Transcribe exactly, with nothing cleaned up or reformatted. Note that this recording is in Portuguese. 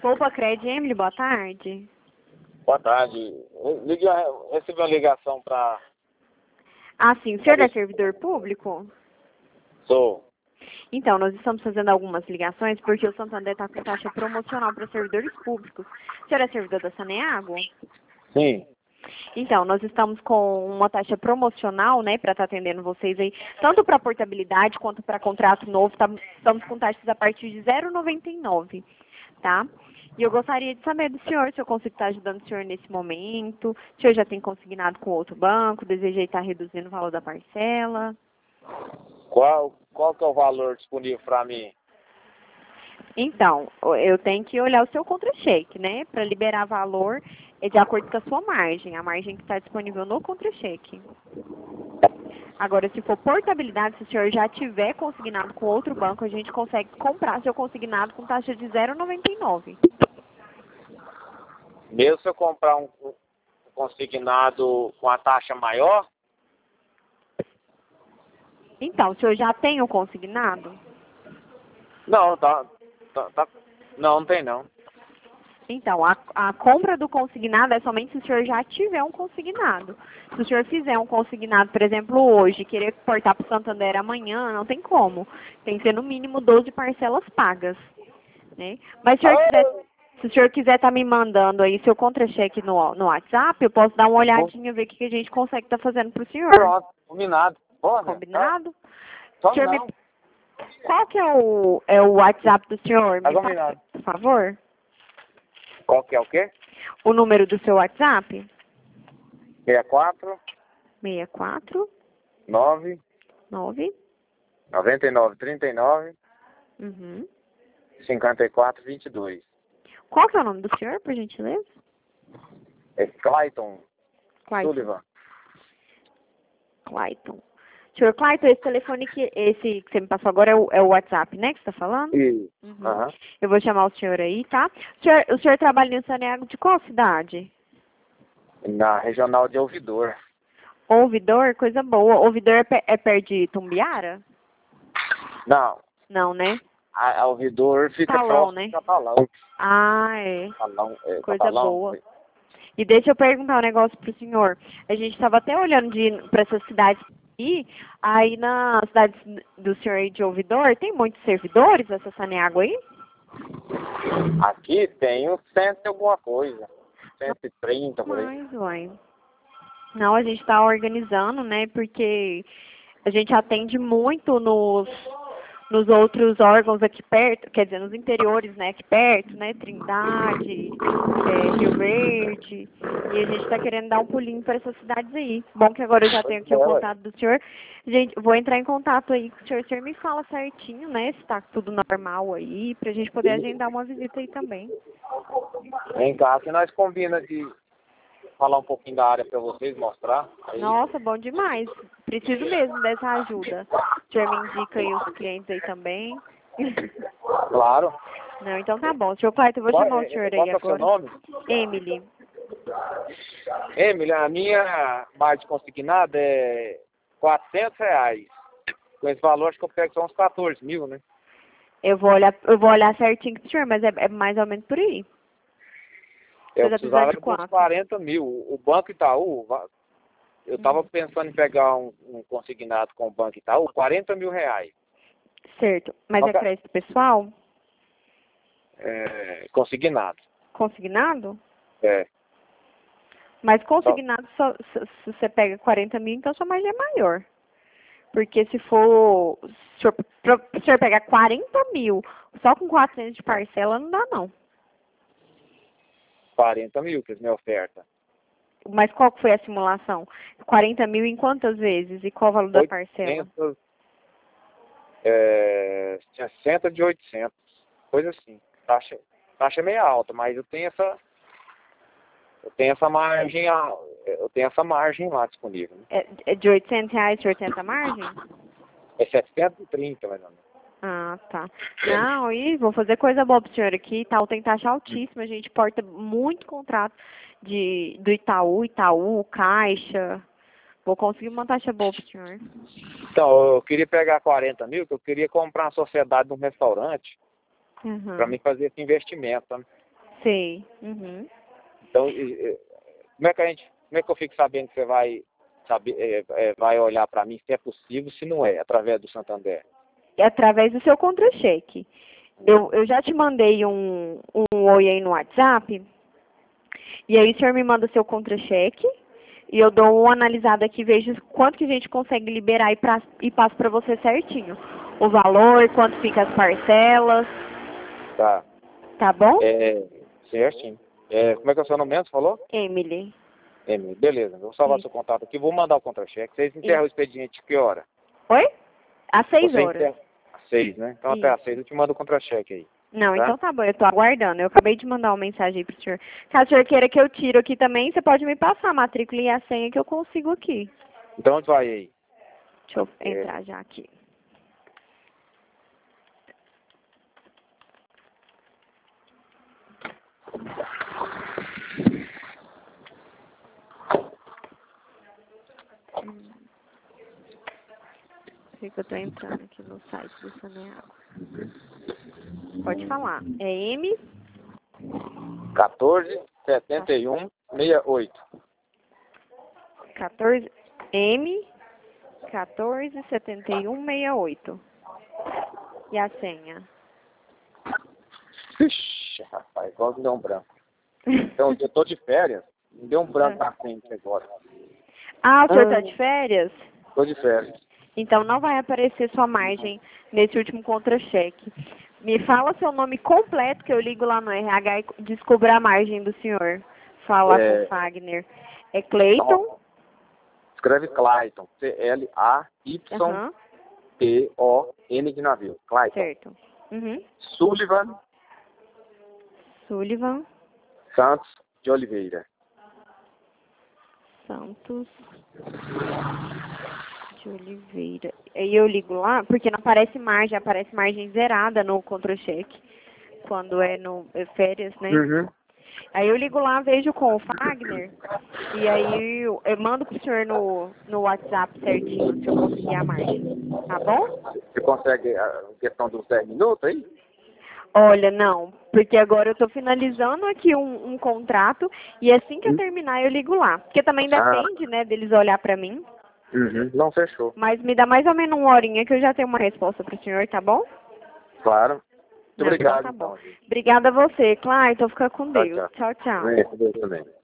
Poupa Cred, Emily, boa tarde. Boa tarde. Eu liguei, eu recebi uma ligação para... Ah, sim. O senhor é servidor público? Sou. Então, nós estamos fazendo algumas ligações porque o Santander está com taxa promocional para servidores públicos. O senhor é servidor da Saneago? Sim. Então, nós estamos com uma taxa promocional, né, para estar atendendo vocês aí, tanto para portabilidade quanto para contrato novo, tá, estamos com taxas a partir de zero vírgula noventa e nove, tá? E eu gostaria de saber do senhor, se eu consigo estar ajudando o senhor nesse momento, se o senhor já tem consignado com outro banco, deseja estar reduzindo o valor da parcela. Qual, qual que é o valor disponível para mim? Então, eu tenho que olhar o seu contra-cheque, né, para liberar valor é de acordo com a sua margem, a margem que está disponível no contra-cheque. Agora, se for portabilidade, se o senhor já tiver consignado com outro banco, a gente consegue comprar seu consignado com taxa de zero vírgula noventa e nove. Mesmo se eu comprar um, um consignado com a taxa maior? Então, o senhor já tem o consignado? Não, tá, tá, tá. Não, não tem não. Então, a, a compra do consignado é somente se o senhor já tiver um consignado. Se o senhor fizer um consignado, por exemplo, hoje, querer portar para o Santander amanhã, não tem como. Tem que ser no mínimo doze parcelas pagas, né? Mas se o senhor quiser, se o senhor quiser estar me mandando aí seu contra-cheque no, no WhatsApp, eu posso dar uma olhadinha, ver o que a gente consegue estar fazendo para o senhor. Pronto, combinado. Porra, Combinado? Só O senhor não. me... Qual que é o, é o WhatsApp do senhor? Tá Me combinado. passa, por favor. Qual que é o quê? O número do seu WhatsApp? sessenta e quatro, seis quatro nove, nove noventa e nove, trinta e nove, Uhum. cinquenta e quatro, vinte e dois. Qual que é o nome do senhor, por gentileza? É Clayton Clayton. Sullivan. Clayton. Senhor Clayton, esse telefone que, esse que você me passou agora é o, é o WhatsApp, né, que você está falando? Isso. Uhum. Aham. Eu vou chamar o senhor aí, tá? O senhor, o senhor trabalha em Saneago de qual cidade? Na regional de Ouvidor. Ouvidor, coisa boa. Ouvidor é, pe- é perto de Tumbiara? Não, Não, né? a, a Ouvidor fica Talão, próximo né? de Catalão. Ah, é. Catalão, é, Coisa Catalão. boa. E deixa eu perguntar um negócio pro senhor. A gente estava até olhando de para essas cidades aí, aí na cidade do senhor aí de Ouvidor, tem muitos servidores essa Saneago aí? Aqui tem uns cento e alguma coisa. cento e trinta por aí. Mais, uai. Não, a gente está organizando, né, porque a gente atende muito nos, nos outros órgãos aqui perto, quer dizer, nos interiores, né, aqui perto, né, Trindade, é, Rio Verde, e a gente está querendo dar um pulinho para essas cidades aí. Bom que agora eu já tenho aqui o Pois é, ué. contato do senhor. Gente, vou entrar em contato aí com o senhor. O senhor me fala certinho, né, se está tudo normal aí, para a gente poder agendar uma visita aí também. Vem cá, que nós combina de falar um pouquinho da área para vocês, mostrar. Aí, Nossa, bom demais. Preciso mesmo dessa ajuda. O senhor me indica aí os clientes aí também. claro. Não, então tá bom. Senhor Clayton, eu vou Qual, chamar o é, senhor qual aí que é o seu agora. nome? Emily. Emily, a minha margem consignada é quatrocentos reais. Com esse valor, acho que eu pego só uns quatorze mil, né? Eu vou olhar, eu vou olhar certinho com o senhor, mas é, é mais ou menos por aí. Eu Você tá precisando precisava de de uns quanto? quarenta mil. O Banco Itaú, va- eu estava Uhum. pensando em pegar um, um consignado com o Banco Itaú, quarenta mil reais. Certo. Mas Só é que- crédito pessoal? É, consignado. Consignado? É. Mas consignado, só, se, se você pega quarenta mil, então sua margem é maior. Porque se for, se o senhor, pro- se o senhor pegar quarenta mil só com quatrocentos de parcela, não dá não. quarenta mil, que é a minha oferta. Mas qual que foi a simulação? quarenta mil em quantas vezes? E qual o valor da parcela? oitocentos, é, sessenta de oitocentos. Coisa assim. Taxa, taxa meio alta, mas eu tenho essa. Eu tenho essa margem, a- eu tenho essa margem lá disponível. Né? É, é de oitocentos reais de oitenta margem? É setecentos e trinta, mais ou menos. Ah, tá. Não, e vou fazer coisa boa pro senhor aqui. Itaú tem taxa altíssima. A gente porta muito contrato de, do Itaú, Itaú, Caixa. Vou conseguir uma taxa boa pro senhor. Então, eu queria pegar quarenta mil, que eu queria comprar uma sociedade de um restaurante Uhum. para mim fazer esse investimento. Né? Sei. Uhum. Então, e- e- como é que a gente, como é que eu fico sabendo que você vai, saber, é, é, vai olhar para mim se é possível, se não é, através do Santander? É através do seu contra-cheque. Eu, eu já te mandei um, um oi aí no WhatsApp, e aí o senhor me manda o seu contra-cheque, e eu dou uma analisada aqui, vejo quanto que a gente consegue liberar e, pra, e passo para você certinho. O valor, quanto fica as parcelas, Tá. tá bom? É, certinho. É, como é que é o seu nome mesmo, você falou? Emily. Emily, beleza. Vou salvar Isso. seu contato aqui, vou mandar o contra-cheque. Vocês enterram o expediente que hora? Oi? Às seis Você horas. enterra às seis, né? Então até Isso. às seis eu te mando o contra-cheque aí. Não, Tá? então tá bom, eu tô aguardando. Eu acabei de mandar uma mensagem aí pro senhor. Caso o senhor queira que eu tiro aqui também, você pode me passar a matrícula e a senha que eu consigo aqui. Então onde vai aí? Deixa eu É. entrar já aqui. Hum. Sei que eu tô entrando aqui no site do Saneago. Pode falar. É M quatorze, setenta e um, sessenta e oito. quatorze M quatorze setenta e um sessenta e oito. E a senha? Ixi, rapaz, igual me deu um branco. Então, eu tô de férias, me deu um branco na frente agora. Ah, o senhor Ah. tá de férias? Tô de férias. Então não vai aparecer sua margem nesse último contra-cheque. Me fala seu nome completo que eu ligo lá no R H e descubro a margem do senhor. Fala É. com o Fagner. É Cleiton? Escreve Clayton. C L A Y Aham, T O N de navio. Clayton. certo. Uhum. Sullivan Sullivan Santos de Oliveira. Santos de Oliveira. Aí eu ligo lá, porque não aparece margem, aparece margem zerada no contra-cheque. Quando é no é férias, né? Uhum. Aí eu ligo lá, vejo com o Fagner, e aí eu, eu mando pro senhor no, no WhatsApp certinho, se eu conseguir a margem. Tá bom? Você consegue a questão dos dez minutos aí? Olha, não, porque agora eu tô finalizando aqui um, um contrato, e assim que eu terminar eu ligo lá. Porque também depende, né, deles olhar pra mim. Uhum. Não, fechou. Mas me dá mais ou menos uma horinha que eu já tenho uma resposta pro senhor, tá bom? Claro. Muito Não, obrigado, então tá bom. então. Obrigada a você, Clayton. Fica com Tchau, Deus. tchau. Tchau, tchau. É, Deus também.